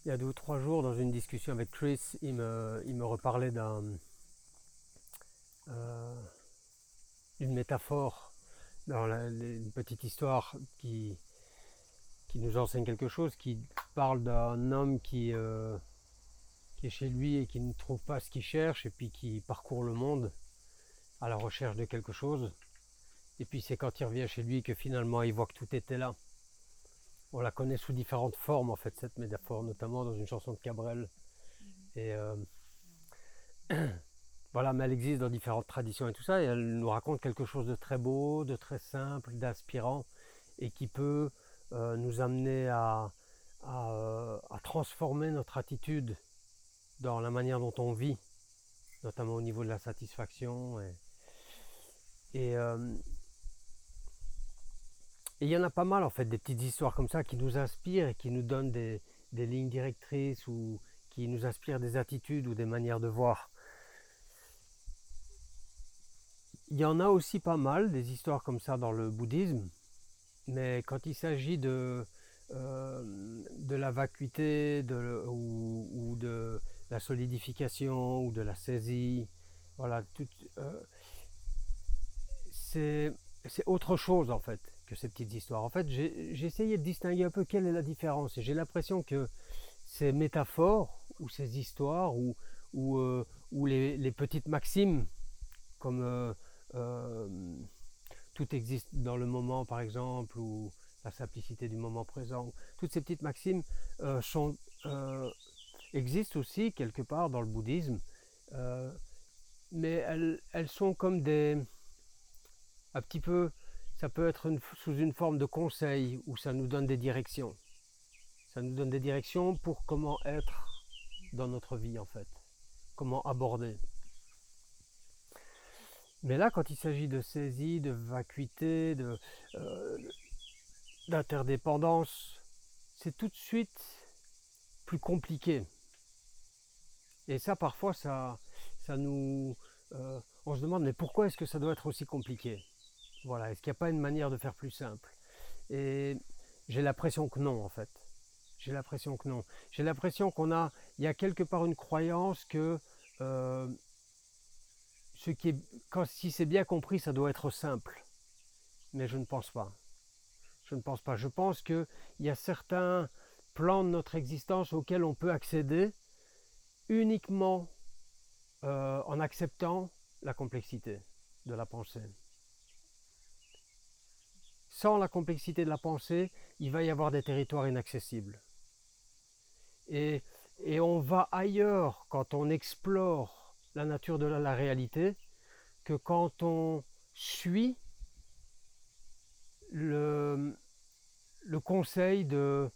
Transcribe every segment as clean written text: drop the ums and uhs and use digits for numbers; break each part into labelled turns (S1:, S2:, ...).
S1: Il y a 2 ou 3 jours, dans une discussion avec Chris, il me reparlait euh, d'une métaphore dans une petite histoire qui nous enseigne quelque chose, qui parle d'un homme qui est chez lui et qui ne trouve pas ce qu'il cherche, et puis qui parcourt le monde à la recherche de quelque chose. Et puis c'est quand il revient chez lui que finalement il voit que tout était là. On la connaît sous différentes formes en fait, cette métaphore, notamment dans une chanson de Cabrel. Et voilà, mais elle existe dans différentes traditions et tout ça, et elle nous raconte quelque chose de très beau, de très simple, d'inspirant, et qui peut nous amener à transformer notre attitude dans la manière dont on vit, notamment au niveau de la satisfaction. Et il y en a pas mal en fait, des petites histoires comme ça qui nous inspirent et qui nous donnent des lignes directrices, ou qui nous inspirent des attitudes ou des manières de voir. Il y en a aussi pas mal des histoires comme ça dans le bouddhisme, mais quand il s'agit de la vacuité ou de la solidification ou de la saisie, voilà, c'est autre chose en fait que ces petites histoires. En fait, j'ai essayé de distinguer un peu quelle est la différence, et j'ai l'impression que ces métaphores ou ces histoires ou les petites maximes comme euh, tout existe dans le moment par exemple, ou la simplicité du moment présent, toutes ces petites maximes sont, existent aussi quelque part dans le bouddhisme, euh, mais elles sont comme un petit peu, ça peut être sous une forme de conseil, où ça nous donne des directions. Ça nous donne des directions pour comment être dans notre vie en fait, comment aborder. Mais là, quand il s'agit de saisie, de vacuité, d'interdépendance, c'est tout de suite plus compliqué. Et ça, parfois, ça nous... on se demande, mais pourquoi est-ce que ça doit être aussi compliqué? Voilà, est-ce qu'il n'y a pas une manière de faire plus simple? Et j'ai l'impression que non, en fait. J'ai l'impression que non. J'ai l'impression il y a quelque part une croyance que euh, si c'est bien compris, ça doit être simple. Mais je ne pense pas. Je ne pense pas. Je pense qu'il y a certains plans de notre existence auxquels on peut accéder uniquement en acceptant la complexité de la pensée. Sans la complexité de la pensée, il va y avoir des territoires inaccessibles. Et on va ailleurs quand on explore la nature de la réalité que quand on suit le conseil de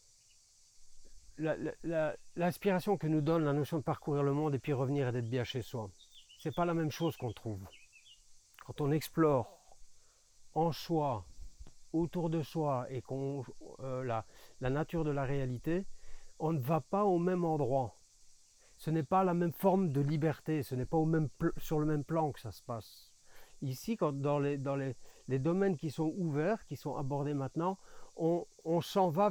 S1: l'inspiration que nous donne la notion de parcourir le monde et puis revenir et d'être bien chez soi. C'est pas la même chose qu'on trouve. Quand on explore en soi, autour de soi, et qu'on la nature de la réalité, on ne va pas au même endroit. Ce n'est pas la même forme de liberté, ce n'est pas sur le même plan que ça se passe. Ici, dans les domaines qui sont ouverts, qui sont abordés maintenant, on s'en va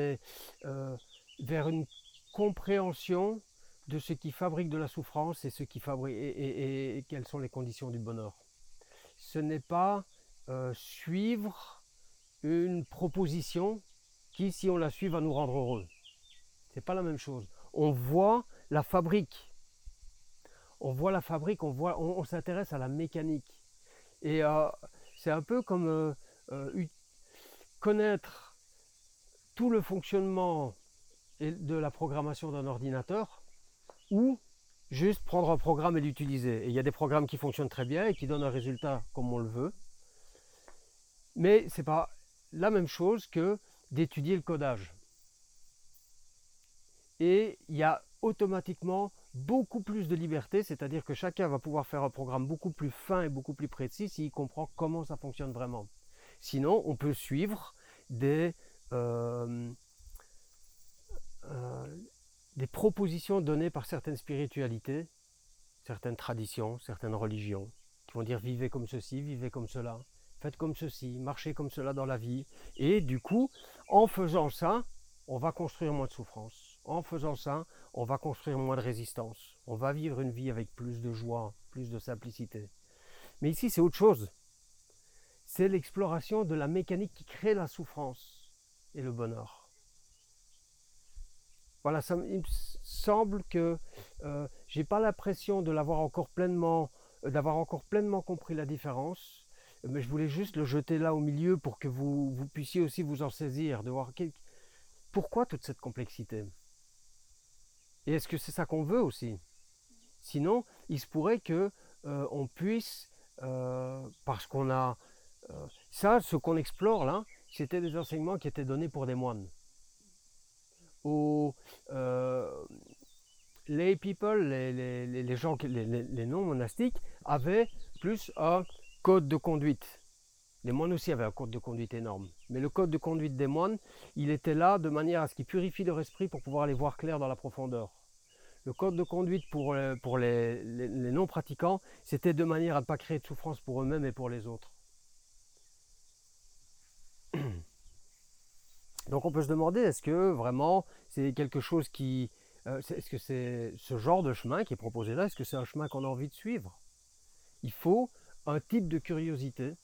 S1: vers une compréhension de ce qui fabrique de la souffrance et quelles sont les conditions du bonheur. Ce n'est pas suivre une proposition qui, si on la suit, va nous rendre heureux. C'est pas la même chose. On voit la fabrique. On s'intéresse à la mécanique. Et c'est un peu comme connaître tout le fonctionnement de la programmation d'un ordinateur, ou juste prendre un programme et l'utiliser. Et il y a des programmes qui fonctionnent très bien et qui donnent un résultat comme on le veut. Mais ce n'est pas la même chose que d'étudier le codage. Et il y a automatiquement beaucoup plus de liberté, c'est-à-dire que chacun va pouvoir faire un programme beaucoup plus fin et beaucoup plus précis s'il comprend comment ça fonctionne vraiment. Sinon, on peut suivre des propositions données par certaines spiritualités, certaines traditions, certaines religions, qui vont dire vivez comme ceci, vivez comme cela, faites comme ceci, marchez comme cela dans la vie. Et du coup, en faisant ça, on va construire moins de souffrance. En faisant ça, on va construire moins de résistance. On va vivre une vie avec plus de joie, plus de simplicité. Mais ici, c'est autre chose. C'est l'exploration de la mécanique qui crée la souffrance et le bonheur. Voilà, il me semble que j'ai pas l'impression de l'avoir encore d'avoir encore pleinement compris la différence, mais je voulais juste le jeter là au milieu pour que vous puissiez aussi vous en saisir, de voir pourquoi toute cette complexité. Et est-ce que c'est ça qu'on veut aussi? Sinon, il se pourrait que on puisse, parce qu'on a ça, ce qu'on explore là, c'était des enseignements qui étaient donnés pour des moines. Aux lay people, les gens, les non-monastiques, avaient plus un code de conduite. Les moines aussi avaient un code de conduite énorme. Mais le code de conduite des moines, il était là de manière à ce qu'ils purifient leur esprit pour pouvoir aller voir clair dans la profondeur. Le code de conduite pour les non-pratiquants, c'était de manière à ne pas créer de souffrance pour eux-mêmes et pour les autres. Donc on peut se demander, est-ce que vraiment c'est quelque chose qui... est-ce que c'est ce genre de chemin qui est proposé là, est-ce que c'est un chemin qu'on a envie de suivre? Il faut un type de curiosité.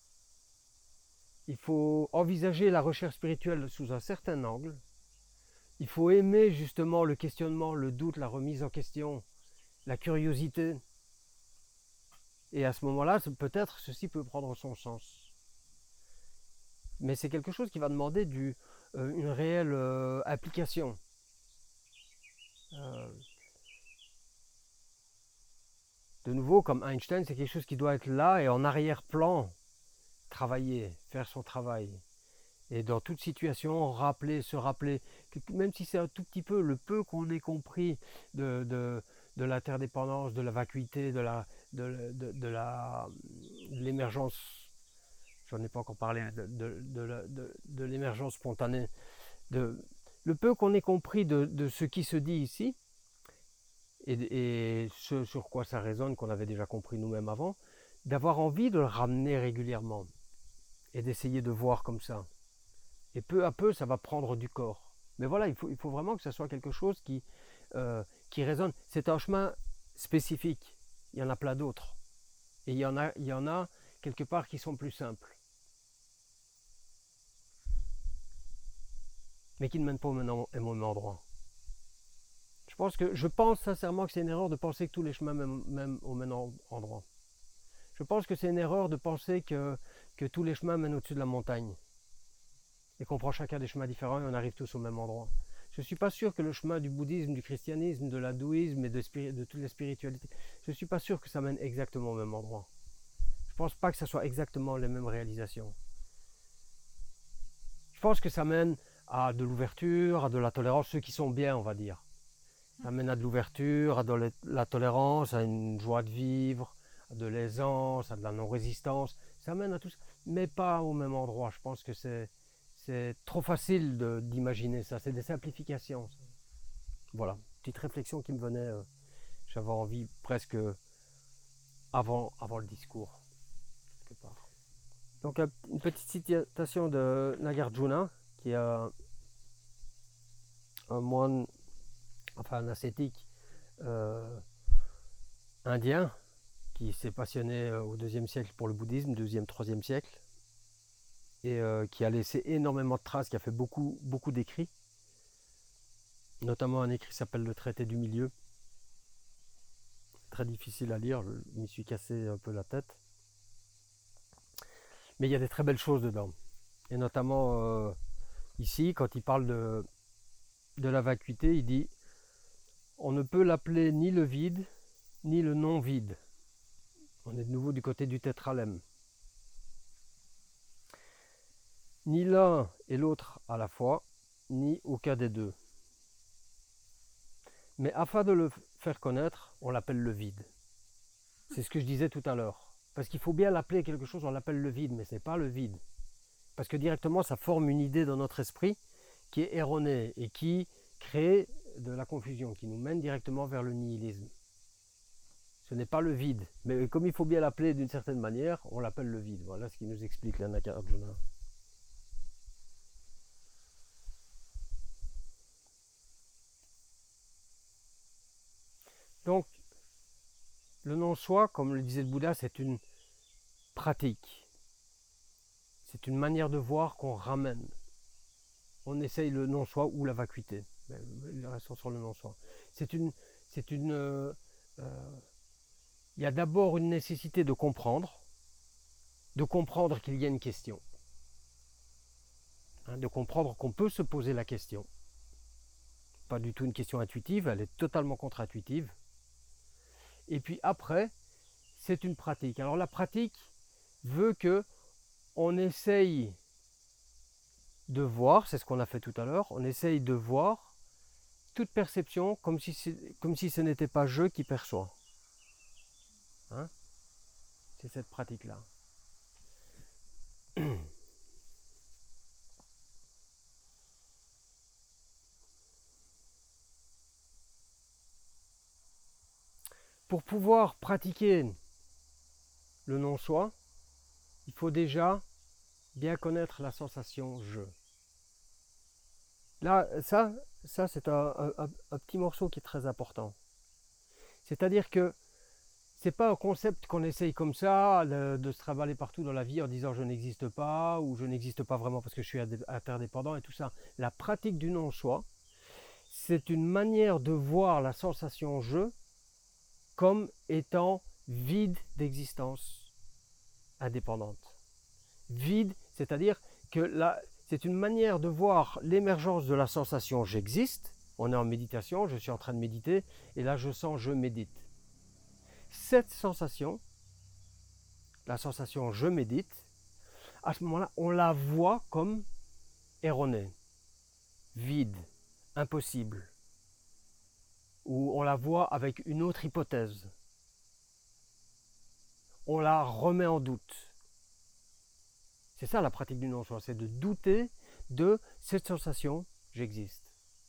S1: Il faut envisager la recherche spirituelle sous un certain angle. Il faut aimer justement le questionnement, le doute, la remise en question, la curiosité. Et à ce moment-là, peut-être ceci peut prendre son sens. Mais c'est quelque chose qui va demander une réelle application. De nouveau, comme Einstein, c'est quelque chose qui doit être là et en arrière-plan, travailler, faire son travail. Et dans toute situation, se rappeler, que même si c'est un tout petit peu, le peu qu'on ait compris de l'interdépendance, de la vacuité, de l'émergence, j'en ai pas encore parlé, de l'émergence spontanée, le peu qu'on ait compris de ce qui se dit ici, et ce sur quoi ça résonne, qu'on avait déjà compris nous-mêmes avant, d'avoir envie de le ramener régulièrement et d'essayer de voir comme ça. Et peu à peu, ça va prendre du corps. Mais voilà, il faut vraiment que ça soit quelque chose qui résonne. C'est un chemin spécifique. Il y en a plein d'autres. Et il y en a quelque part qui sont plus simples. Mais qui ne mènent pas au même endroit. Je pense sincèrement que c'est une erreur de penser que tous les chemins mènent au même endroit. Je pense que c'est une erreur de penser que tous les chemins mènent au-dessus de la montagne. Et qu'on prend chacun des chemins différents et on arrive tous au même endroit. Je ne suis pas sûr que le chemin du bouddhisme, du christianisme, de l'hindouisme et de toutes les spiritualités, je ne suis pas sûr que ça mène exactement au même endroit. Je ne pense pas que ça soit exactement les mêmes réalisations. Je pense que ça mène à de l'ouverture, à de la tolérance, ceux qui sont bien, on va dire. Ça mène à de l'ouverture, à de la tolérance, à une joie de vivre, à de l'aisance, à de la non-résistance. Ça mène à tout ça, mais pas au même endroit. Je pense que c'est trop facile d'imaginer ça. C'est des simplifications. Voilà, petite réflexion qui me venait. J'avais envie presque avant le discours, quelque part. Donc une petite citation de Nagarjuna, qui est un moine, enfin un ascétique indien, qui s'est passionné au IIe siècle pour le bouddhisme, 2e, 3e siècle, et qui a laissé énormément de traces, qui a fait beaucoup d'écrits, notamment un écrit qui s'appelle Le Traité du Milieu, très difficile à lire, je m'y suis cassé un peu la tête, mais il y a des très belles choses dedans, et notamment ici, quand il parle de la vacuité, il dit: on ne peut l'appeler ni le vide, ni le non-vide. On est de nouveau du côté du tétralemme. Ni l'un et l'autre à la fois, ni aucun des deux. Mais afin de le faire connaître, on l'appelle le vide. C'est ce que je disais tout à l'heure. Parce qu'il faut bien l'appeler quelque chose, on l'appelle le vide, mais ce n'est pas le vide. Parce que directement, ça forme une idée dans notre esprit qui est erronée et qui crée de la confusion, qui nous mène directement vers le nihilisme. Ce n'est pas le vide, mais comme il faut bien l'appeler d'une certaine manière, on l'appelle le vide. Voilà ce qui nous explique la Nagarjuna. Donc, le non-soi, comme le disait le Bouddha, c'est une pratique. C'est une manière de voir qu'on ramène. On essaye le non-soi ou la vacuité. Restons sur le non-soi. Il y a d'abord une nécessité de comprendre qu'il y a une question. De comprendre qu'on peut se poser la question. Pas du tout une question intuitive, elle est totalement contre-intuitive. Et puis après, c'est une pratique. Alors la pratique veut que on essaye de voir, c'est ce qu'on a fait tout à l'heure, on essaye de voir toute perception comme si ce n'était pas je qui perçois. C'est cette pratique-là. Pour pouvoir pratiquer le non-soi, il faut déjà bien connaître la sensation « je ». Là, ça c'est un petit morceau qui est très important. C'est-à-dire que c'est pas un concept qu'on essaye comme ça de se travailler partout dans la vie en disant je n'existe pas ou je n'existe pas vraiment parce que je suis interdépendant et tout ça. La pratique du non-soi, c'est une manière de voir la sensation « je » comme étant vide d'existence indépendante. Vide, c'est-à-dire que c'est une manière de voir l'émergence de la sensation « j'existe ». On est en méditation, je suis en train de méditer, et là je sens « je médite ». Cette sensation, la sensation « je médite », à ce moment-là, on la voit comme erronée, vide, impossible, ou on la voit avec une autre hypothèse. On la remet en doute. C'est ça la pratique du non-soi, c'est de douter de cette sensation « j'existe ».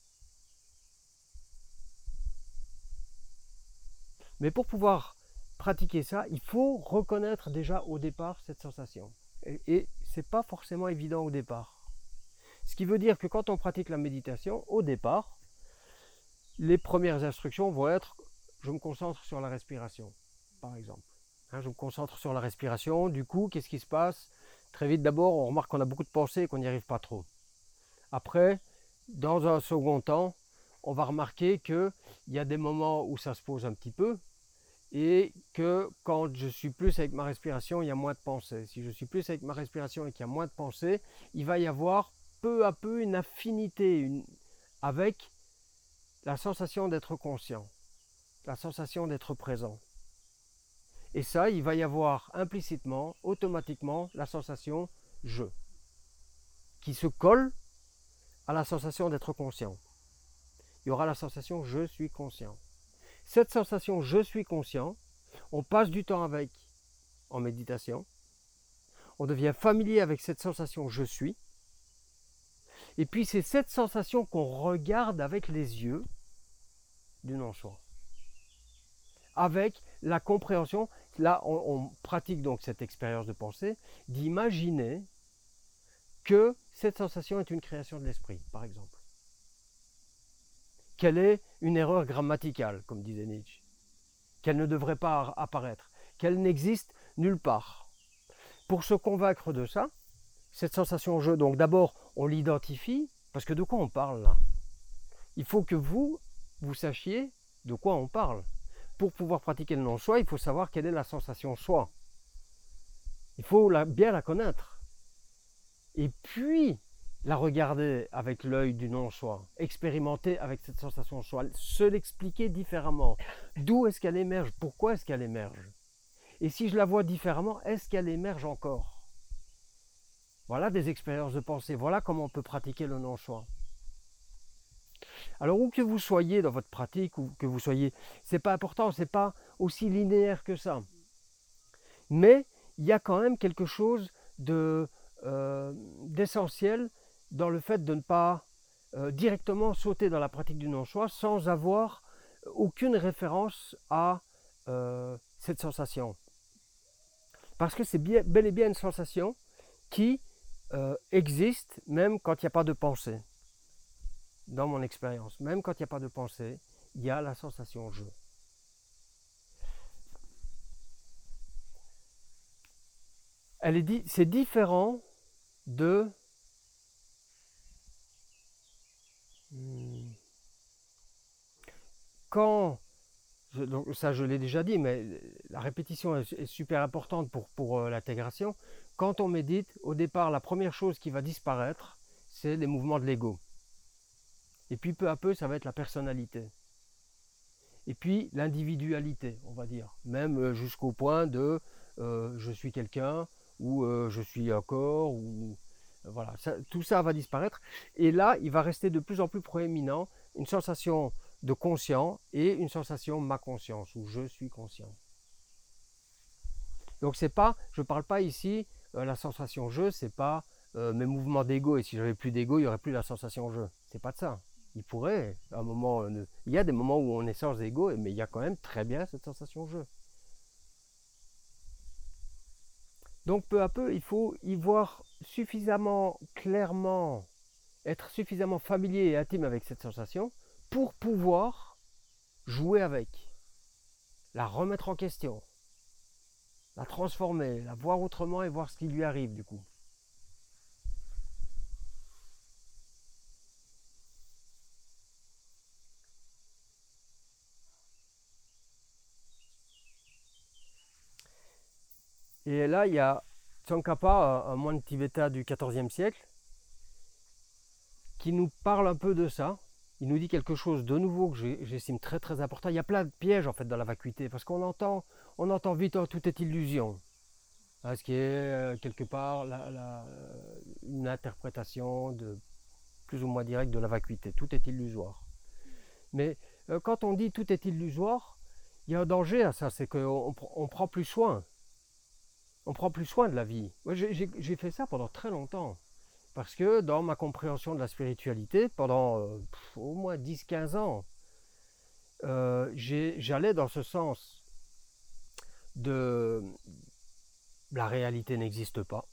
S1: Mais pour pouvoir pratiquer ça, il faut reconnaître déjà au départ cette sensation. Et ce n'est pas forcément évident au départ. Ce qui veut dire que quand on pratique la méditation, au départ, les premières instructions vont être « je me concentre sur la respiration », par exemple. Je me concentre sur la respiration, du coup, qu'est-ce qui se passe? Très vite, d'abord, on remarque qu'on a beaucoup de pensées et qu'on n'y arrive pas trop. Après, dans un second temps, on va remarquer qu'il y a des moments où ça se pose un petit peu et que quand je suis plus avec ma respiration, il y a moins de pensées. Si je suis plus avec ma respiration et qu'il y a moins de pensées, il va y avoir peu à peu une affinité avec la sensation d'être conscient, la sensation d'être présent. Et ça, il va y avoir implicitement, automatiquement, la sensation « je » qui se colle à la sensation d'être conscient. Il y aura la sensation « je suis conscient ». Cette sensation « je suis conscient », on passe du temps avec en méditation, on devient familier avec cette sensation « je suis », et puis c'est cette sensation qu'on regarde avec les yeux du non-soi. Avec la compréhension, là on pratique donc cette expérience de pensée, d'imaginer que cette sensation est une création de l'esprit, par exemple. Qu'elle est une erreur grammaticale, comme disait Nietzsche. Qu'elle ne devrait pas apparaître. Qu'elle n'existe nulle part. Pour se convaincre de ça, cette sensation je, donc d'abord on l'identifie, parce que de quoi on parle là? Il faut que vous sachiez de quoi on parle. Pour pouvoir pratiquer le non-soi, il faut savoir quelle est la sensation soi. Il faut bien la connaître. Et puis, la regarder avec l'œil du non-soi, expérimenter avec cette sensation soi, se l'expliquer différemment. D'où est-ce qu'elle émerge? Pourquoi est-ce qu'elle émerge? Et si je la vois différemment, est-ce qu'elle émerge encore? Voilà des expériences de pensée. Voilà comment on peut pratiquer le non-soi. Alors où que vous soyez dans votre pratique, ou que vous soyez, c'est pas important, c'est pas aussi linéaire que ça. Mais il y a quand même quelque chose d'essentiel dans le fait de ne pas directement sauter dans la pratique du non-soi sans avoir aucune référence à cette sensation. Parce que c'est bel et bien une sensation qui existe même quand il n'y a pas de pensée. Dans mon expérience, même quand il n'y a pas de pensée, il y a la sensation « je ». c'est différent de... Quand... Donc ça, je l'ai déjà dit, mais la répétition est super importante pour l'intégration. Quand on médite, au départ, la première chose qui va disparaître, c'est les mouvements de l'ego. Et puis peu à peu, ça va être la personnalité. Et puis l'individualité, on va dire. Même jusqu'au point de je suis quelqu'un, ou je suis un corps, ou voilà. Tout ça va disparaître. Et là, il va rester de plus en plus proéminent une sensation de conscient et une sensation ma conscience, où je suis conscient. Donc c'est pas, je ne parle pas ici, la sensation je, c'est pas mes mouvements d'ego, et si j'avais plus d'ego, il n'y aurait plus la sensation je. C'est pas de ça. Il pourrait, à un moment, il y a des moments où on est sans ego, mais il y a quand même très bien cette sensation je. Donc peu à peu, il faut y voir suffisamment clairement, être suffisamment familier et intime avec cette sensation pour pouvoir jouer avec, la remettre en question, la transformer, la voir autrement et voir ce qui lui arrive du coup. Et là, il y a Tsongkhapa, un moine tibétain du XIVe siècle, qui nous parle un peu de ça. Il nous dit quelque chose de nouveau que j'estime très très important. Il y a plein de pièges en fait dans la vacuité, parce qu'on entend vite oh, tout est illusion. Ce qui est quelque part une interprétation plus ou moins directe de la vacuité. Tout est illusoire. Mais quand on dit tout est illusoire, il y a un danger à ça, c'est qu'on prend plus soin. On prend plus soin de la vie. Moi, j'ai fait ça pendant très longtemps. Parce que dans ma compréhension de la spiritualité, pendant au moins 10-15 ans, j'allais dans ce sens de la réalité n'existe pas.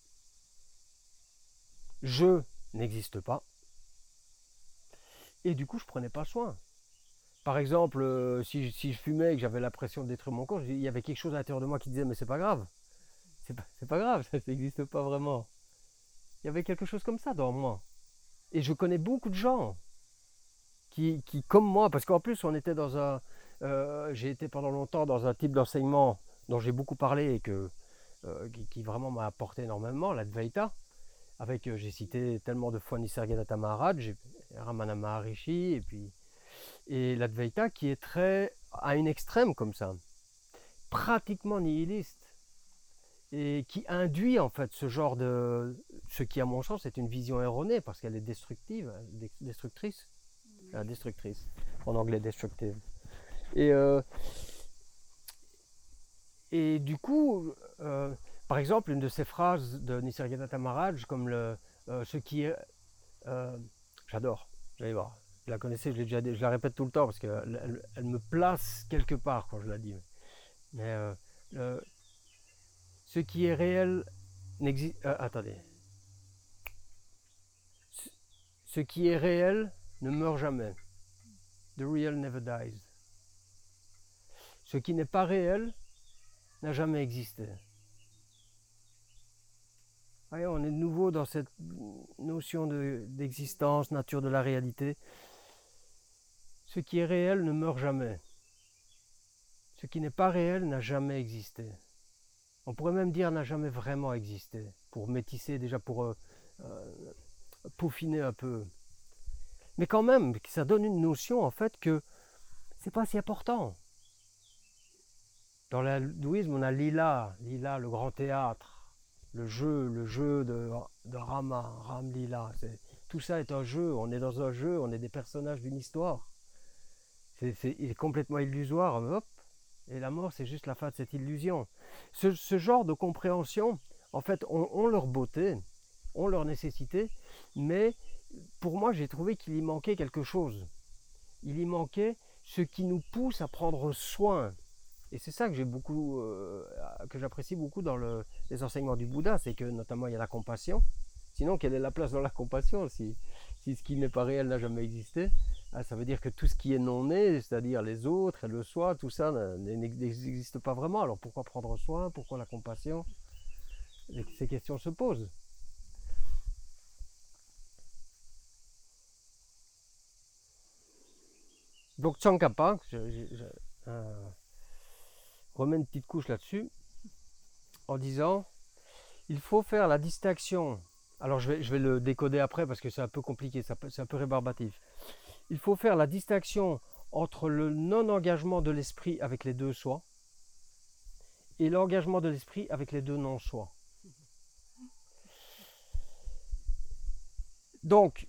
S1: Je n'existe pas. Et du coup, je ne prenais pas soin. Par exemple, si je fumais et que j'avais l'impression de détruire mon corps, il y avait quelque chose à l'intérieur de moi qui disait mais c'est pas grave. C'est pas grave, ça n'existe pas vraiment. Il y avait quelque chose comme ça dans moi. Et je connais beaucoup de gens qui comme moi, parce qu'en plus on était dans un... j'ai été pendant longtemps dans un type d'enseignement dont j'ai beaucoup parlé et qui vraiment m'a apporté énormément, l'Advaita, avec, j'ai cité tellement de fois Nisargadatta Maharaj, Ramana Maharishi, et l'Advaita qui est très à une extrême comme ça, pratiquement nihiliste, et qui induit en fait ce qui à mon sens est une vision erronée parce qu'elle est destructrice, en anglais destructive. Et du coup, par exemple, une de ces phrases de Nisargadatta Maharaj, comme ce qui est, j'adore, vous allez voir, je la connaissais, je la répète tout le temps parce qu'elle me place quelque part quand je la dis. Mais ce qui est réel n'existe... attendez. Ce qui est réel ne meurt jamais. The real never dies. Ce qui n'est pas réel n'a jamais existé. Voyez, on est de nouveau dans cette notion d'existence, nature de la réalité. Ce qui est réel ne meurt jamais. Ce qui n'est pas réel n'a jamais existé. On pourrait même dire n'a jamais vraiment existé, pour métisser déjà, pour peaufiner un peu. Mais quand même, ça donne une notion en fait que c'est pas si important. Dans l'hindouisme, on a Lila, le grand théâtre, le jeu de Rama, Ram Lila. Tout ça est un jeu, on est dans un jeu, on est des personnages d'une histoire. Il est complètement illusoire, hop, et la mort c'est juste la fin de cette illusion. Ce genre de compréhension, en fait, ont leur beauté, ont leur nécessité, mais pour moi j'ai trouvé qu'il y manquait quelque chose. Il y manquait ce qui nous pousse à prendre soin. Et c'est ça que j'apprécie beaucoup dans les enseignements du Bouddha, c'est que notamment il y a la compassion. Sinon, quelle est la place dans la compassion si ce qui n'est pas réel n'a jamais existé? Ça veut dire que tout ce qui est non né, c'est-à-dire les autres et le soi, tout ça n'existe pas vraiment. Alors pourquoi prendre soin? Pourquoi la compassion? ces questions se posent. Donc Tsongkhapa, je remets une petite couche là-dessus, en disant, il faut faire la distinction. Alors je vais le décoder après parce que c'est un peu compliqué, c'est un peu rébarbatif. Il faut faire la distinction entre le non-engagement de l'esprit avec les deux soi et l'engagement de l'esprit avec les deux non-soi. Donc,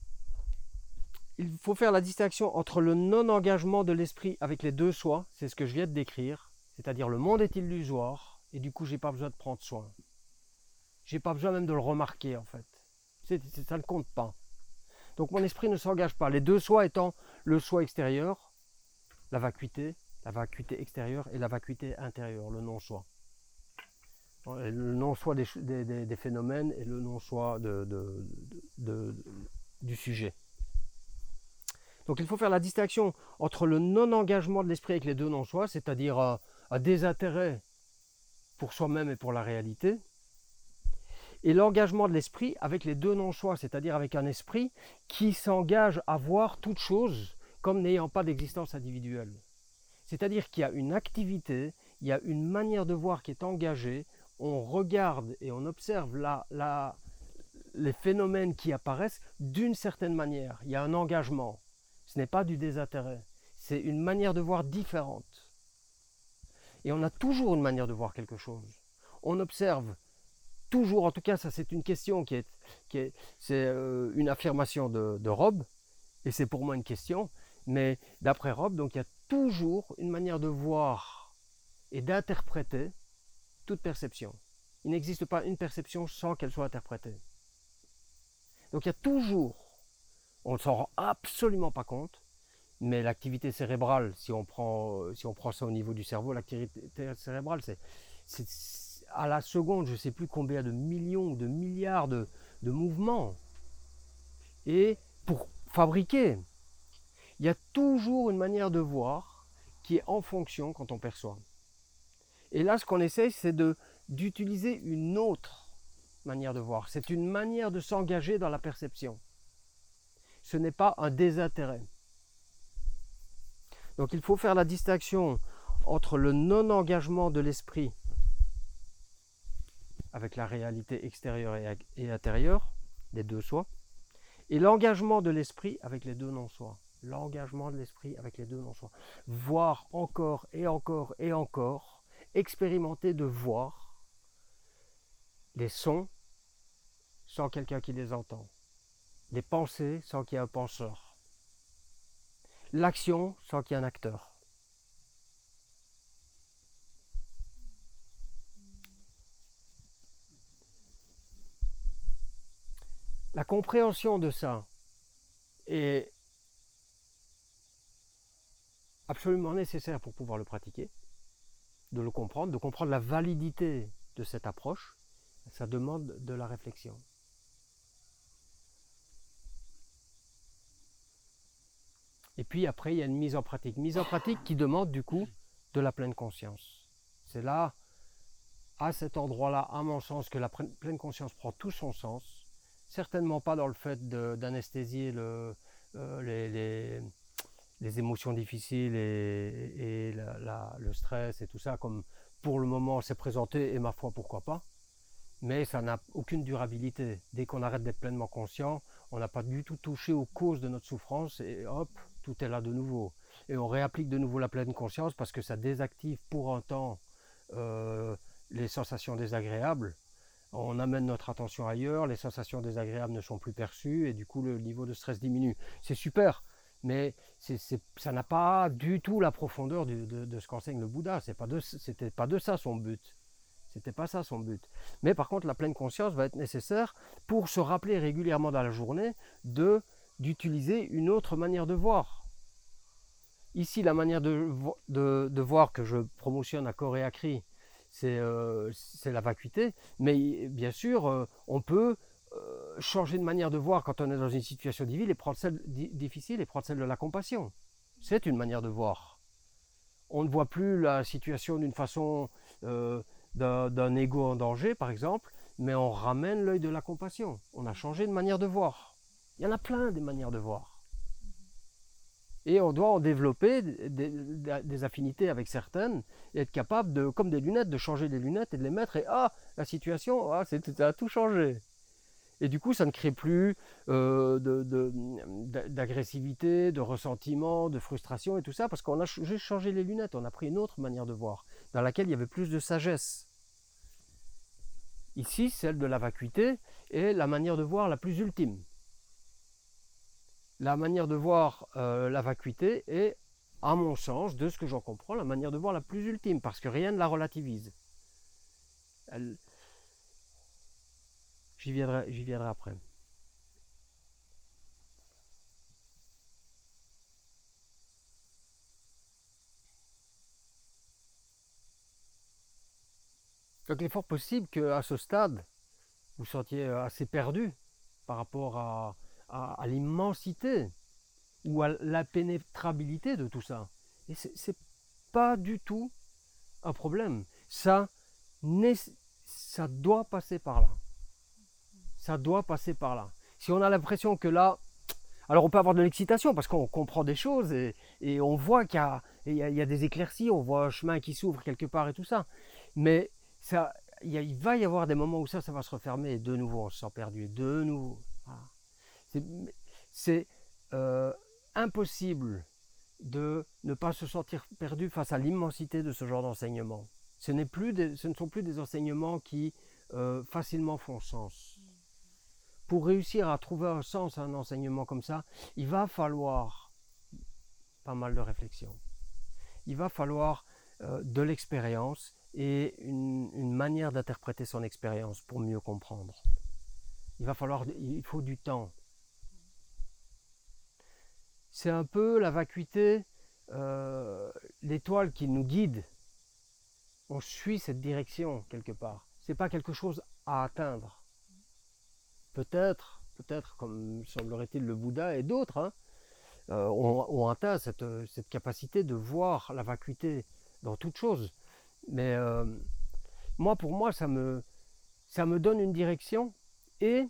S1: il faut faire la distinction entre le non-engagement de l'esprit avec les deux soi, c'est ce que je viens de décrire, c'est-à-dire le monde est illusoire et du coup j'ai pas besoin de prendre soin. J'ai pas besoin même de le remarquer en fait. Ça ne compte pas. Donc mon esprit ne s'engage pas. Les deux soi étant le soi extérieur, la vacuité extérieure et la vacuité intérieure, le non-soi. Le non-soi des phénomènes et le non-soi du sujet. Donc il faut faire la distinction entre le non-engagement de l'esprit avec les deux non-soi, c'est-à-dire un désintérêt pour soi-même et pour la réalité, et l'engagement de l'esprit avec les deux non-soi, c'est-à-dire avec un esprit qui s'engage à voir toute chose comme n'ayant pas d'existence individuelle. C'est-à-dire qu'il y a une activité, il y a une manière de voir qui est engagée, on regarde et on observe les phénomènes qui apparaissent d'une certaine manière. Il y a un engagement. Ce n'est pas du désintérêt, c'est une manière de voir différente. Et on a toujours une manière de voir quelque chose. On observe toujours, en tout cas ça c'est une question c'est une affirmation de Rob, et c'est pour moi une question, mais d'après Rob, donc il y a toujours une manière de voir et d'interpréter toute perception. Il n'existe pas une perception sans qu'elle soit interprétée. Donc il y a toujours, on ne s'en rend absolument pas compte, mais l'activité cérébrale, si on prend ça au niveau du cerveau, l'activité cérébrale, c'est à la seconde, je ne sais plus combien de millions, de milliards de mouvements. Et pour fabriquer, il y a toujours une manière de voir qui est en fonction quand on perçoit. Et là, ce qu'on essaye, c'est d'utiliser une autre manière de voir. C'est une manière de s'engager dans la perception. Ce n'est pas un désintérêt. Donc il faut faire la distinction entre le non-engagement de l'esprit avec la réalité extérieure et intérieure, les deux soi, et l'engagement de l'esprit avec les deux non-soi. L'engagement de l'esprit avec les deux non-soi. Voir encore et encore et encore, expérimenter de voir les sons sans quelqu'un qui les entend, les pensées sans qu'il y ait un penseur, l'action sans qu'il y ait un acteur. La compréhension de ça est absolument nécessaire pour pouvoir le pratiquer, de le comprendre, de comprendre la validité de cette approche. Ça demande de la réflexion. Et puis après, il y a une mise en pratique. Mise en pratique qui demande du coup de la pleine conscience. C'est là, à cet endroit-là, à mon sens, que la pleine conscience prend tout son sens. Certainement pas dans le fait d'anesthésier les émotions difficiles et le stress et tout ça, comme pour le moment c'est présenté, et ma foi, pourquoi pas. Mais ça n'a aucune durabilité. Dès qu'on arrête d'être pleinement conscient, on n'a pas du tout touché aux causes de notre souffrance et hop, tout est là de nouveau. Et on réapplique de nouveau la pleine conscience parce que ça désactive pour un temps les sensations désagréables. On amène notre attention ailleurs, les sensations désagréables ne sont plus perçues et du coup le niveau de stress diminue. C'est super, mais ça n'a pas du tout la profondeur de ce qu'enseigne le Bouddha. C'était pas de ça son but. C'était pas ça son but. Mais par contre, la pleine conscience va être nécessaire pour se rappeler régulièrement dans la journée d'utiliser une autre manière de voir. Ici, la manière de voir que je promotionne à corps et à cri, c'est la vacuité, mais bien sûr, on peut changer de manière de voir quand on est dans une situation difficile et prendre celle de la compassion. C'est une manière de voir. On ne voit plus la situation d'une façon d'un ego en danger, par exemple, mais on ramène l'œil de la compassion. On a changé de manière de voir. Il y en a plein des manières de voir. Et on doit en développer des affinités avec certaines et être capable de, comme des lunettes, de changer les lunettes et de les mettre et la situation, ça a tout changé. Et du coup, ça ne crée plus d'agressivité, de ressentiment, de frustration et tout ça, parce qu'on a juste changé les lunettes, on a pris une autre manière de voir, dans laquelle il y avait plus de sagesse. Ici, celle de la vacuité est la manière de voir la plus ultime. La manière de voir la vacuité est, à mon sens, de ce que j'en comprends, la manière de voir la plus ultime, parce que rien ne la relativise. J'y viendrai après. Donc il est fort possible qu'à ce stade, vous vous sentiez assez perdu par rapport à l'immensité ou à l'impénétrabilité de tout ça. Et c'est pas du tout un problème. Ça doit passer par là. Ça doit passer par là. Si on a l'impression que là, alors on peut avoir de l'excitation parce qu'on comprend des choses et on voit qu'il y a des éclaircies, on voit un chemin qui s'ouvre quelque part et tout ça. Mais ça, il va y avoir des moments où ça va se refermer et de nouveau on se sent perdu. De nouveau. Voilà. C'est impossible de ne pas se sentir perdu face à l'immensité de ce genre d'enseignement. Ce ne sont plus des enseignements qui facilement font sens. Pour réussir à trouver un sens à un enseignement comme ça, il va falloir pas mal de réflexion. Il va falloir de l'expérience et une manière d'interpréter son expérience pour mieux comprendre. Il faut du temps. C'est un peu la vacuité, l'étoile qui nous guide. On suit cette direction quelque part. Ce n'est pas quelque chose à atteindre. Peut-être, comme semblerait-il le Bouddha et d'autres, ont atteint cette capacité de voir la vacuité dans toute chose. Mais pour moi, ça me donne une direction et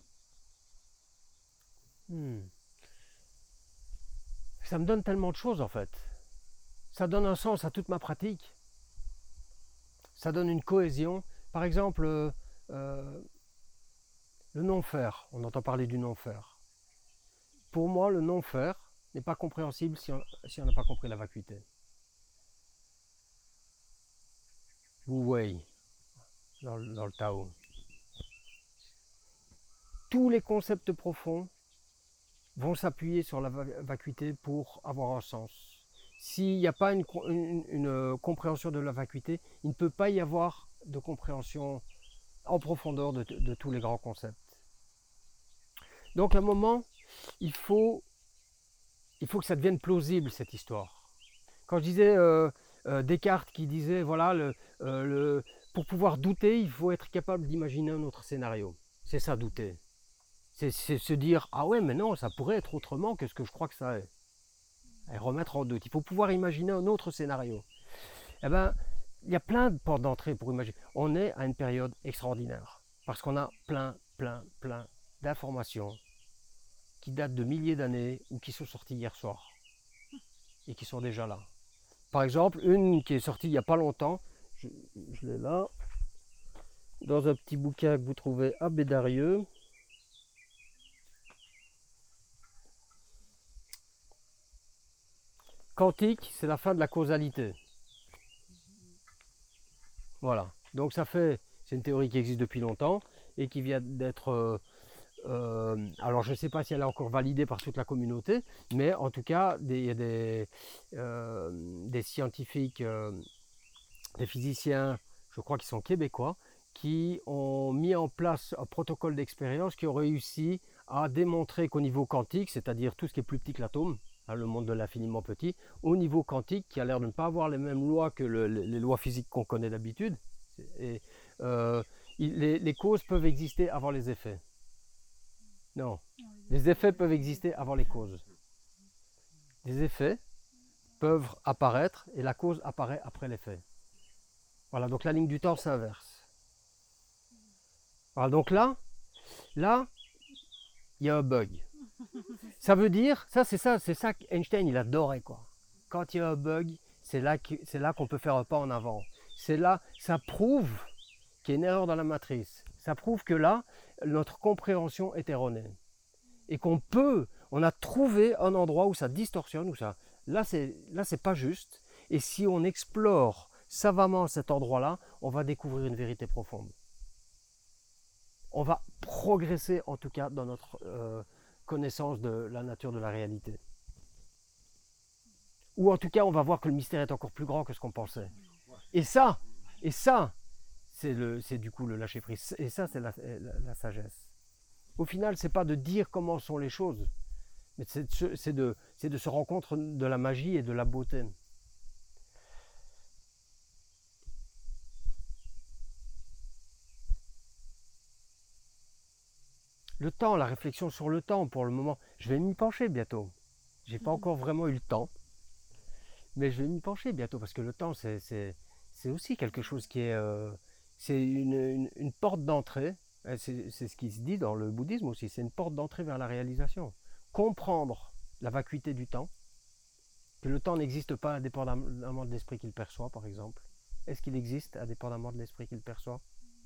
S1: ça me donne tellement de choses en fait. Ça donne un sens à toute ma pratique. Ça donne une cohésion. Par exemple, le non-faire, on entend parler du non-faire. Pour moi, le non-faire n'est pas compréhensible si on n'a pas compris la vacuité. Wu Wei, dans le Tao. Tous les concepts profonds vont s'appuyer sur la vacuité pour avoir un sens. S'il n'y a pas une compréhension de la vacuité, il ne peut pas y avoir de compréhension en profondeur de tous les grands concepts. Donc à un moment, il faut que ça devienne plausible cette histoire. Quand je disais Descartes qui disait voilà, pour pouvoir douter, il faut être capable d'imaginer un autre scénario. C'est ça douter. C'est se dire ah ouais mais non, ça pourrait être autrement que ce que je crois que ça est. Et remettre en doute. Il faut pouvoir imaginer un autre scénario. Eh bien, il y a plein de portes d'entrée pour imaginer. On est à une période extraordinaire parce qu'on a plein d'informations qui datent de milliers d'années ou qui sont sorties hier soir et qui sont déjà là. Par exemple, une qui est sortie il n'y a pas longtemps, je l'ai là, dans un petit bouquin que vous trouvez à Bédarieux. Quantique, c'est la fin de la causalité. Voilà. Donc c'est une théorie qui existe depuis longtemps et qui vient d'être alors je ne sais pas si elle est encore validée par toute la communauté, mais en tout cas, il y a des scientifiques, des physiciens, je crois qu'ils sont québécois, qui ont mis en place un protocole d'expérience qui ont réussi à démontrer qu'au niveau quantique, c'est-à-dire tout ce qui est plus petit que l'atome, le monde de l'infiniment petit, au niveau quantique, qui a l'air de ne pas avoir les mêmes lois que les lois physiques qu'on connaît d'habitude, et les causes peuvent exister avant les effets. Non, les effets peuvent exister avant les causes. Les effets peuvent apparaître et la cause apparaît après l'effet. Voilà, donc la ligne du temps s'inverse. Alors donc là, il y a un bug. Ça veut dire, c'est ça qu'Einstein il adorait quoi. Quand il y a un bug, c'est là qu'on peut faire un pas en avant. C'est là, ça prouve qu'il y a une erreur dans la matrice. Ça prouve que là, notre compréhension est erronée. Et on a trouvé un endroit où ça distorsionne, là c'est pas juste. Et si on explore savamment cet endroit-là, on va découvrir une vérité profonde. On va progresser en tout cas dans notre connaissance de la nature de la réalité. Ou en tout cas, on va voir que le mystère est encore plus grand que ce qu'on pensait. Et ça, c'est du coup le lâcher prise. Et ça, c'est la sagesse. Au final, c'est pas de dire comment sont les choses, mais c'est de se rendre compte de la magie et de la beauté. Le temps, la réflexion sur le temps, pour le moment, je vais m'y pencher bientôt. J'ai pas encore vraiment eu le temps, mais je vais m'y pencher bientôt parce que le temps, c'est aussi quelque chose qui est, c'est une porte d'entrée. C'est ce qui se dit dans le bouddhisme aussi. C'est une porte d'entrée vers la réalisation. Comprendre la vacuité du temps, que le temps n'existe pas indépendamment de l'esprit qu'il perçoit, par exemple. Est-ce qu'il existe indépendamment de l'esprit qu'il perçoit?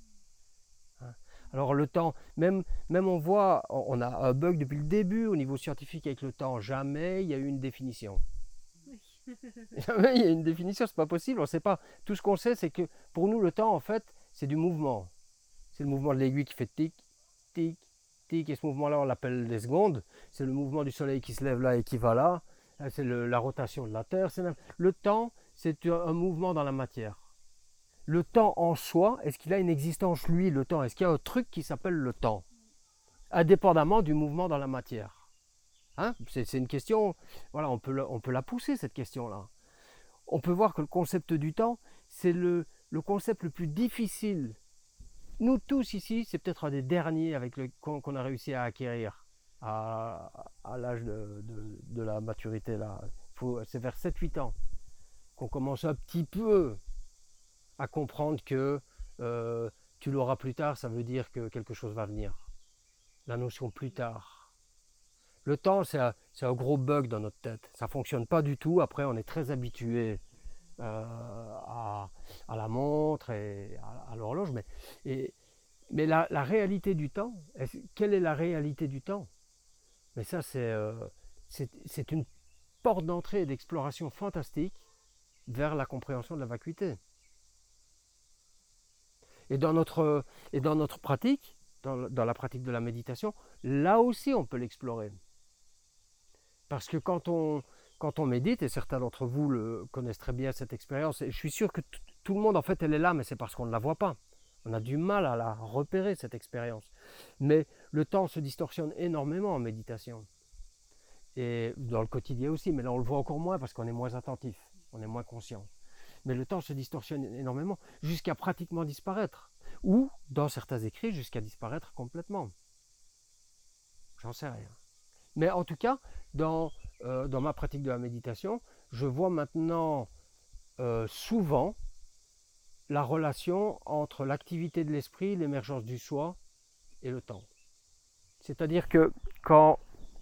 S1: Alors le temps, même on voit, on a un bug depuis le début au niveau scientifique avec le temps. Jamais il y a eu une définition. Oui. Jamais il y a une définition, c'est pas possible, on ne sait pas. Tout ce qu'on sait, c'est que pour nous, le temps, en fait, c'est du mouvement. C'est le mouvement de l'aiguille qui fait tic, tic, tic, et ce mouvement-là, on l'appelle des secondes. C'est le mouvement du soleil qui se lève là et qui va là. C'est la rotation de la Terre. Le temps, c'est un mouvement dans la matière. Le temps en soi, est-ce qu'il a une existence, lui, le temps? Est-ce qu'il y a un truc qui s'appelle le temps? Indépendamment du mouvement dans la matière. Hein? C'est une question, voilà, on peut la pousser, cette question-là. On peut voir que le concept du temps, c'est le concept le plus difficile. Nous tous ici, c'est peut-être un des derniers qu'on a réussi à acquérir à l'âge de la maturité. C'est vers 7-8 ans qu'on commence un petit peu à comprendre que tu l'auras plus tard, ça veut dire que quelque chose va venir. La notion plus tard. Le temps, c'est un gros bug dans notre tête. Ça ne fonctionne pas du tout. Après, on est très habitué à la montre et à l'horloge. Mais la réalité du temps, quelle est la réalité du temps? Mais ça, c'est une porte d'entrée et d'exploration fantastique vers la compréhension de la vacuité. Et dans notre pratique, dans la pratique de la méditation, là aussi on peut l'explorer. Parce que quand on médite, et certains d'entre vous connaissent très bien cette expérience, et je suis sûr que tout le monde en fait elle est là, mais c'est parce qu'on ne la voit pas. On a du mal à la repérer, cette expérience. Mais le temps se distorsionne énormément en méditation. Et dans le quotidien aussi, mais là on le voit encore moins parce qu'on est moins attentif, on est moins conscient. Mais le temps se distorsionne énormément jusqu'à pratiquement disparaître. Ou, dans certains écrits, jusqu'à disparaître complètement. J'en sais rien. Mais en tout cas, dans ma pratique de la méditation, je vois maintenant souvent la relation entre l'activité de l'esprit, l'émergence du soi et le temps. C'est-à-dire que quand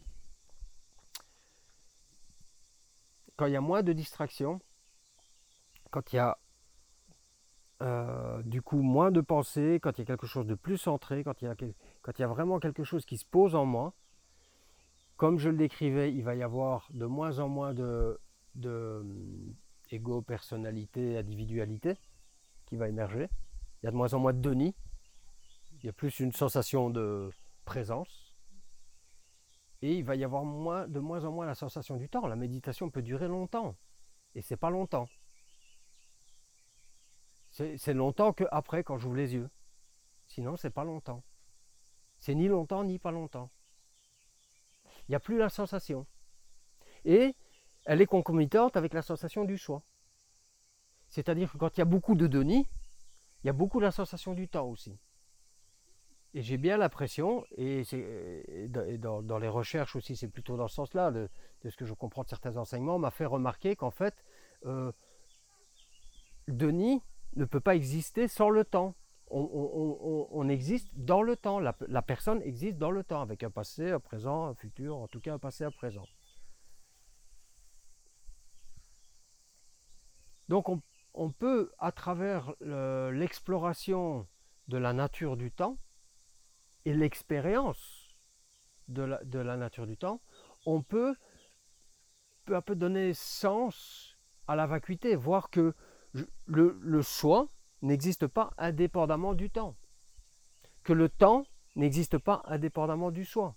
S1: il y a moins de distractions, quand il y a du coup moins de pensées, quand il y a quelque chose de plus centré, quand il y a vraiment quelque chose qui se pose en moi, comme je le décrivais, il va y avoir de moins en moins de égo, personnalité, individualité qui va émerger. Il y a de moins en moins de déni. Il y a plus une sensation de présence. Et il va y avoir de moins en moins la sensation du temps. La méditation peut durer longtemps. Et c'est pas longtemps. C'est longtemps qu'après, quand j'ouvre les yeux. Sinon, c'est pas longtemps. C'est ni longtemps, ni pas longtemps. Il n'y a plus la sensation. Et elle est concomitante avec la sensation du soi. C'est-à-dire que quand il y a beaucoup de déni, il y a beaucoup la sensation du temps aussi. Et j'ai bien l'impression, et dans les recherches aussi, c'est plutôt dans ce sens-là, de ce que je comprends de certains enseignements, m'a fait remarquer qu'en fait, le déni ne peut pas exister sans le temps. on existe dans le temps. La personne existe dans le temps, avec un passé, un présent, un futur, en tout cas un passé, un présent. Donc on peut, à travers l'exploration de la nature du temps et l'expérience de la nature du temps, on peut peu à peu donner sens à la vacuité, voir que le soi n'existe pas indépendamment du temps, que le temps n'existe pas indépendamment du soi.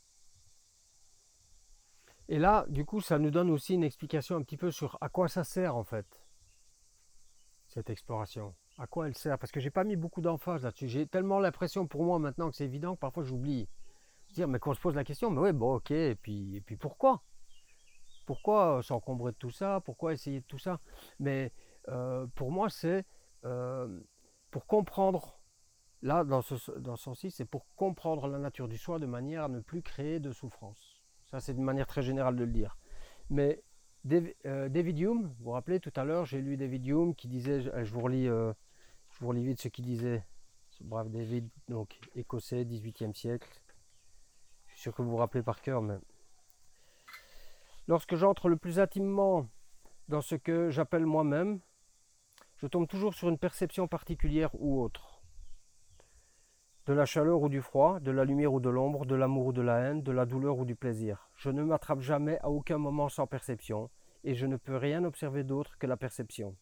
S1: Et là, du coup, ça nous donne aussi une explication un petit peu sur à quoi ça sert en fait, cette exploration. À quoi elle sert? Parce que j'ai pas mis beaucoup d'emphase là-dessus. J'ai tellement l'impression pour moi maintenant que c'est évident que parfois j'oublie. Dire, mais quand on se pose la question, mais ouais, bon, ok, et puis pourquoi? Pourquoi s'encombrer de tout ça? Pourquoi essayer de tout ça? Mais pour moi, c'est pour comprendre, là, dans ce sens-ci, c'est pour comprendre la nature du soi de manière à ne plus créer de souffrance. Ça, c'est une manière très générale de le dire. Mais David Hume, vous vous rappelez, tout à l'heure, j'ai lu David Hume qui disait, je vous relis vite ce qu'il disait, ce brave David, donc écossais, 18e siècle. Je suis sûr que vous vous rappelez par cœur, mais... Lorsque j'entre le plus intimement dans ce que j'appelle moi-même, je tombe toujours sur une perception particulière ou autre. De la chaleur ou du froid, de la lumière ou de l'ombre, de l'amour ou de la haine, de la douleur ou du plaisir. Je ne m'attrape jamais à aucun moment sans perception, et je ne peux rien observer d'autre que la perception.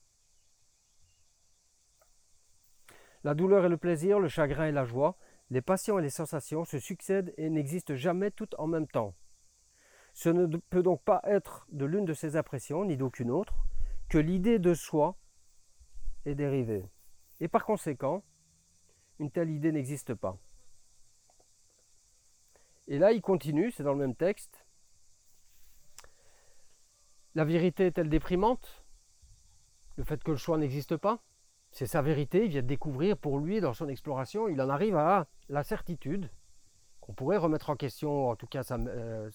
S1: La douleur et le plaisir, le chagrin et la joie, les passions et les sensations se succèdent et n'existent jamais toutes en même temps. Ce ne peut donc pas être de l'une de ces impressions, ni d'aucune autre, que l'idée de soi est dérivée. Et par conséquent, une telle idée n'existe pas. Et là, il continue, c'est dans le même texte. La vérité est-elle déprimante? Le fait que le choix n'existe pas? C'est sa vérité, il vient de découvrir pour lui, dans son exploration, il en arrive à la certitude qu'on pourrait remettre en question, en tout cas sa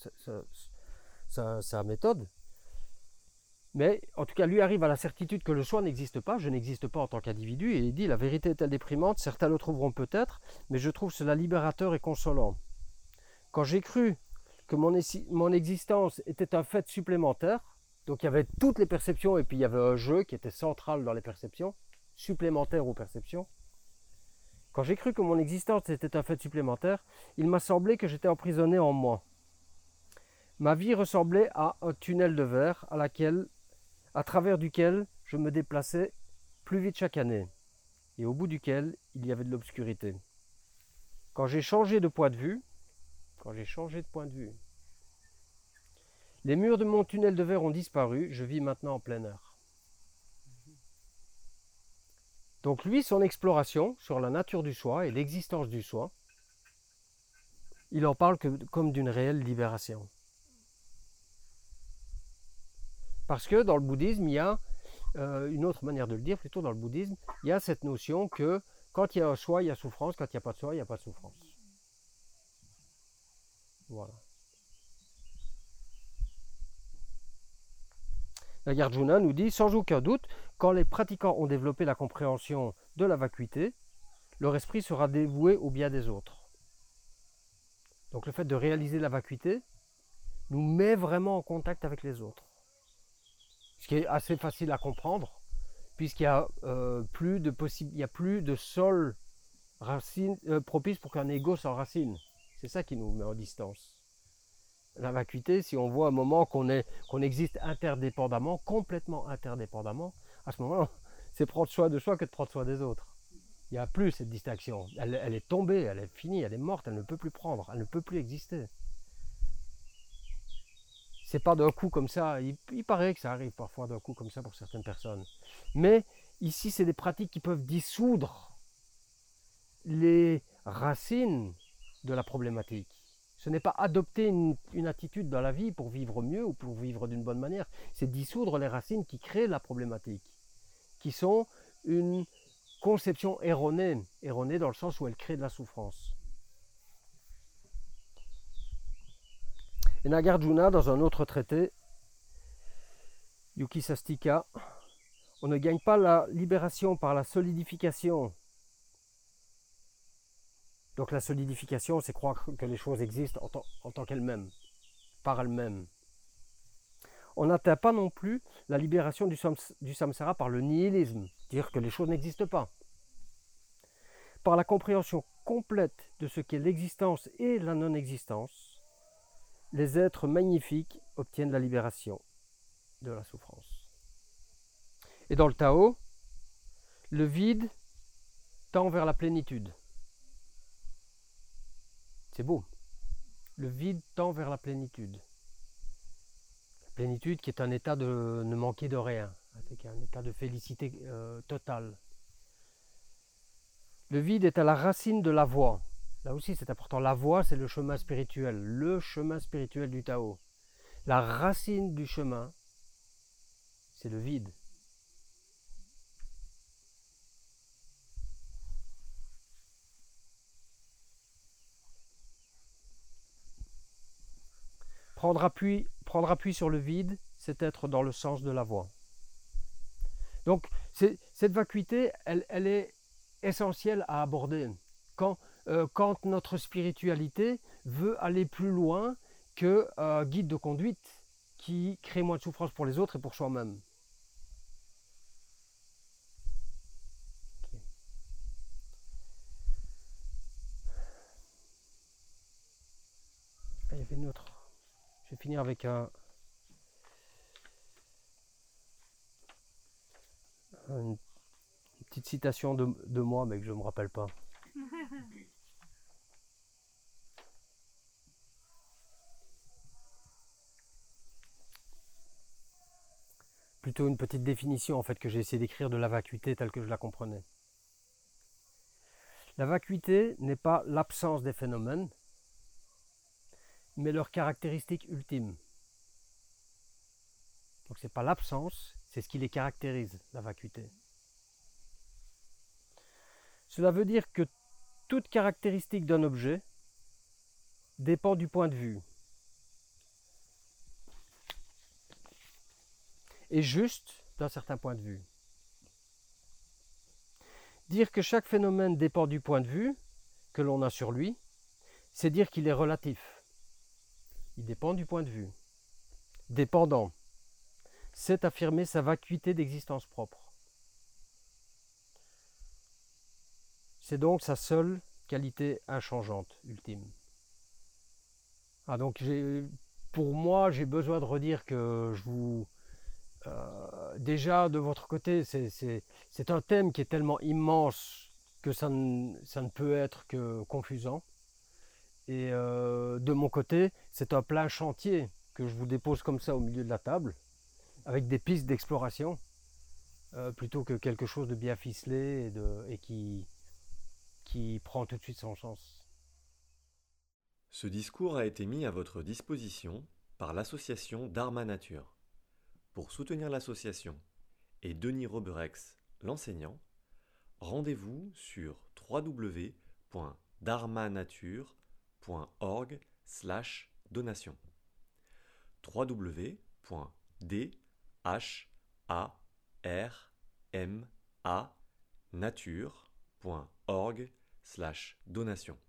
S1: méthode. Mais en tout cas, lui arrive à la certitude que le soi n'existe pas, je n'existe pas en tant qu'individu, et il dit, la vérité est-elle déprimante? Certains le trouveront peut-être, mais je trouve cela libérateur et consolant. Quand j'ai cru que mon existence était un fait supplémentaire, donc il y avait toutes les perceptions, et puis il y avait un jeu qui était central dans les perceptions, supplémentaire aux perceptions. Quand j'ai cru que mon existence était un fait supplémentaire, il m'a semblé que j'étais emprisonné en moi. Ma vie ressemblait à un tunnel de verre à travers duquel je me déplaçais plus vite chaque année, et au bout duquel il y avait de l'obscurité. Quand j'ai changé de point de vue, les murs de mon tunnel de verre ont disparu, je vis maintenant en plein air. Donc lui, son exploration sur la nature du soi et l'existence du soi, il en parle comme d'une réelle libération. Parce que dans le bouddhisme, il y a une autre manière de le dire, plutôt dans le bouddhisme, il y a cette notion que quand il y a un soi, il y a souffrance, quand il n'y a pas de soi, il n'y a pas de souffrance. Voilà. Nagarjuna nous dit, sans aucun doute, quand les pratiquants ont développé la compréhension de la vacuité, leur esprit sera dévoué au bien des autres. Donc le fait de réaliser la vacuité nous met vraiment en contact avec les autres. Ce qui est assez facile à comprendre, puisqu'il n'y a, plus de sol propice pour qu'un ego s'enracine. C'est ça qui nous met en distance. La vacuité, si on voit un moment qu'on existe interdépendamment, complètement interdépendamment, à ce moment-là, c'est prendre soin de soi que de prendre soin des autres. Il n'y a plus cette distinction. Elle est tombée, elle est finie, elle est morte, elle ne peut plus prendre, elle ne peut plus exister. C'est pas d'un coup comme ça. Il paraît que ça arrive parfois d'un coup comme ça pour certaines personnes. Mais ici, c'est des pratiques qui peuvent dissoudre les racines de la problématique. Ce n'est pas adopter une attitude dans la vie pour vivre mieux ou pour vivre d'une bonne manière. C'est dissoudre les racines qui créent la problématique, qui sont une conception erronée dans le sens où elle crée de la souffrance. Et Nagarjuna, dans un autre traité, Yukisastika, on ne gagne pas la libération par la solidification Donc la solidification, c'est croire que les choses existent en tant qu'elles-mêmes, par elles-mêmes. On n'atteint pas non plus la libération du samsara par le nihilisme, dire que les choses n'existent pas. Par la compréhension complète de ce qu'est l'existence et la non-existence, les êtres magnifiques obtiennent la libération de la souffrance. Et dans le Tao, le vide tend vers la plénitude. C'est beau. Le vide tend vers la plénitude. La plénitude qui est un état de ne manquer de rien, avec un état de félicité totale. Le vide est à la racine de la voie. Là aussi, c'est important. La voie, c'est le chemin spirituel du Tao. La racine du chemin, c'est le vide. Prendre appui sur le vide, c'est être dans le sens de la voie. Donc, cette vacuité, elle est essentielle à aborder. Quand notre spiritualité veut aller plus loin que guide de conduite qui crée moins de souffrance pour les autres et pour soi-même. Okay. Ah, il y avait une autre. Je vais finir avec une petite citation de moi, mais que je ne me rappelle pas. Plutôt une petite définition en fait que j'ai essayé d'écrire de la vacuité telle que je la comprenais. La vacuité n'est pas l'absence des phénomènes, mais leur caractéristique ultime. Donc c'est pas l'absence, c'est ce qui les caractérise, la vacuité. Cela veut dire que toute caractéristique d'un objet dépend du point de vue. Et juste d'un certain point de vue. Dire que chaque phénomène dépend du point de vue que l'on a sur lui, c'est dire qu'il est relatif. Il dépend du point de vue. Dépendant, c'est affirmer sa vacuité d'existence propre. C'est donc sa seule qualité inchangeante, ultime. Ah, donc pour moi, j'ai besoin de redire que je vous... déjà, de votre côté, c'est un thème qui est tellement immense que ça ne peut être que confusant. Et de mon côté, c'est un plein chantier que je vous dépose comme ça au milieu de la table, avec des pistes d'exploration, plutôt que quelque chose de bien ficelé et qui prend tout de suite son sens.
S2: Ce discours a été mis à votre disposition par l'association Dharma Nature. Pour soutenir l'association et Denis Roberex, l'enseignant, rendez-vous sur www.dharmanature.org/donation. www.dharmanature.org/donation.